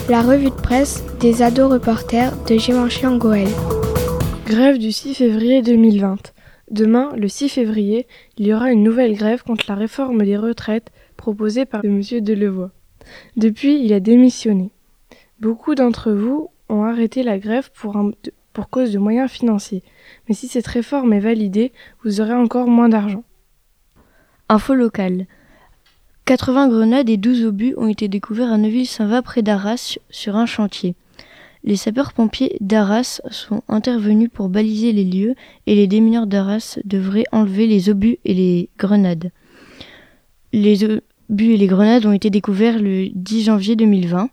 La revue de presse des ados reporters de Givenchy en Goël. Grève du 6 février 2020. Demain, le 6 février, il y aura une nouvelle grève contre la réforme des retraites proposée par M. Delevoye. Depuis, il a démissionné. Beaucoup d'entre vous ont arrêté la grève pour cause de moyens financiers. Mais si cette réforme est validée, vous aurez encore moins d'argent. Info locale. 80 grenades et 12 obus ont été découverts à Neuville-Saint-Va près d'Arras sur un chantier. Les sapeurs-pompiers d'Arras sont intervenus pour baliser les lieux et les démineurs d'Arras devraient enlever les obus et les grenades. Les obus et les grenades ont été découverts le 10 janvier 2020.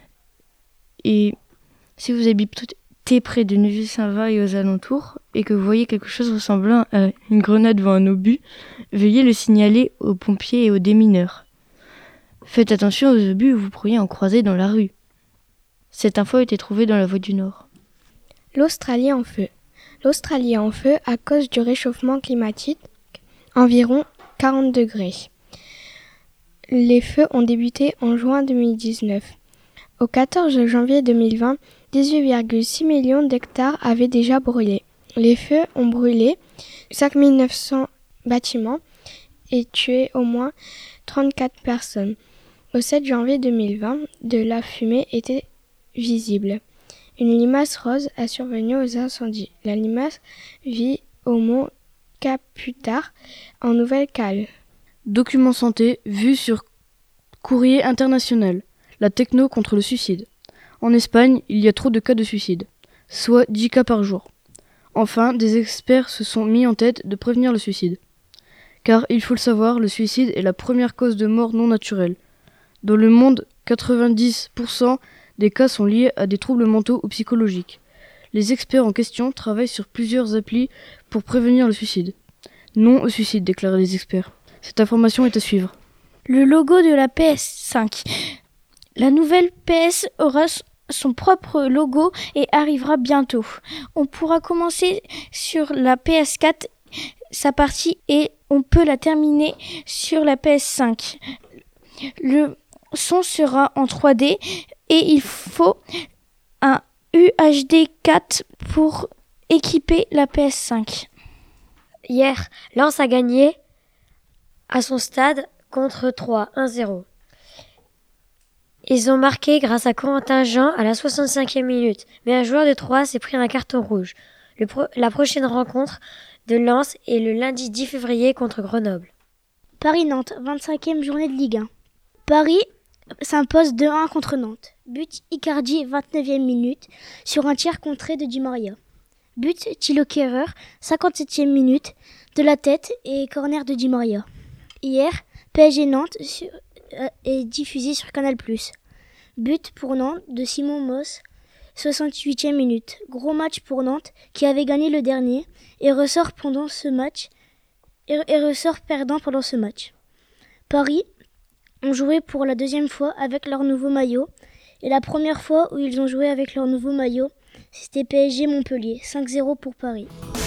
Et si vous habitez près de Neuville-Saint-Va et aux alentours et que vous voyez quelque chose ressemblant à une grenade ou un obus, veuillez le signaler aux pompiers et aux démineurs. Faites attention aux obus, vous pourriez en croiser dans la rue. Cette info a été trouvée dans la Voix du Nord. L'Australie en feu. L'Australie est en feu à cause du réchauffement climatique, environ 40 degrés. Les feux ont débuté en juin 2019. Au 14 janvier 2020, 18,6 millions d'hectares avaient déjà brûlé. Les feux ont brûlé 5900 bâtiments et tué au moins 34 personnes. Au 7 janvier 2020, de la fumée était visible. Une limace rose a survenu aux incendies. La limace vit au mont Caputar, en Nouvelle-Galles. Document santé, vu sur Courrier international. La techno contre le suicide. En Espagne, il y a trop de cas de suicide, soit 10 cas par jour. Enfin, des experts se sont mis en tête de prévenir le suicide. Car, il faut le savoir, le suicide est la première cause de mort non naturelle. Dans le monde, 90% des cas sont liés à des troubles mentaux ou psychologiques. Les experts en question travaillent sur plusieurs applis pour prévenir le suicide. Non au suicide, déclarent les experts. Cette information est à suivre. Le logo de la PS5. La nouvelle PS aura son propre logo et arrivera bientôt. On pourra commencer sur la PS4 sa partie et on peut la terminer sur la PS5. Le son sera en 3D et il faut un UHD 4 pour équiper la PS5. Hier, Lens a gagné à son stade contre 3, 1-0. Ils ont marqué grâce à Corentin Jean à la 65e minute, mais un joueur de 3 s'est pris un carton rouge. La prochaine rencontre de Lens est le lundi 10 février contre Grenoble. Paris-Nantes, 25e journée de Ligue 1. Paris s'impose 2-1 contre Nantes. But Icardi, 29e minute, sur un tir contré de Di Maria. But Thilo Kehrer, 57e minute, de la tête et corner de Di Maria. Hier, PSG Nantes est diffusé sur Canal+. But pour Nantes de Simon Moss, 68e minute. Gros match pour Nantes qui avait gagné le dernier et ressort perdant pendant ce match. Paris ont joué pour la deuxième fois avec leur nouveau maillot et la première fois où ils ont joué avec leur nouveau maillot, c'était PSG Montpellier, 5-0 pour Paris.